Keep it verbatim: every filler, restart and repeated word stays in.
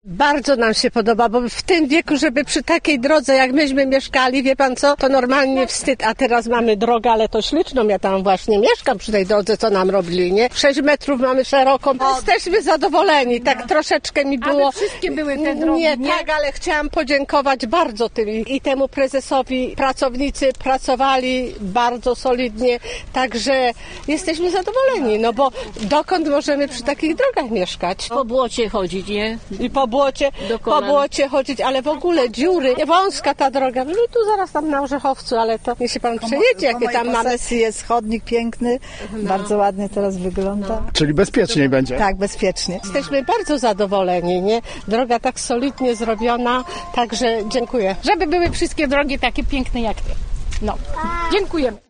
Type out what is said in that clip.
Bardzo nam się podoba, bo w tym wieku, żeby przy takiej drodze, jak myśmy mieszkali, wie pan co, to normalnie wstyd, a teraz mamy drogę, ale to śliczną, ja tam właśnie mieszkam przy tej drodze, co nam robili, nie? sześć metrów mamy szeroką, jesteśmy zadowoleni, tak troszeczkę mi było... Ale wszystkie były te drogi, nie, nie? tak, ale chciałam podziękować bardzo tym i temu prezesowi. Pracownicy pracowali bardzo solidnie, także jesteśmy zadowoleni, no bo dokąd możemy przy takich drogach mieszkać? Po błocie chodzić, nie? I po błocie, Do po kolan. błocie chodzić, ale w ogóle dziury, wąska ta droga, no tu zaraz tam na Orzechowcu, ale to niech się pan przejedzie, jakie tam mamy. Posesji jest chodnik piękny, bardzo ładnie teraz wygląda. Czyli bezpieczniej będzie. Tak, bezpiecznie. Jesteśmy bardzo zadowoleni, nie? Droga tak solidnie zrobiona, także dziękuję. Żeby były wszystkie drogi takie piękne jak te. No, dziękujemy.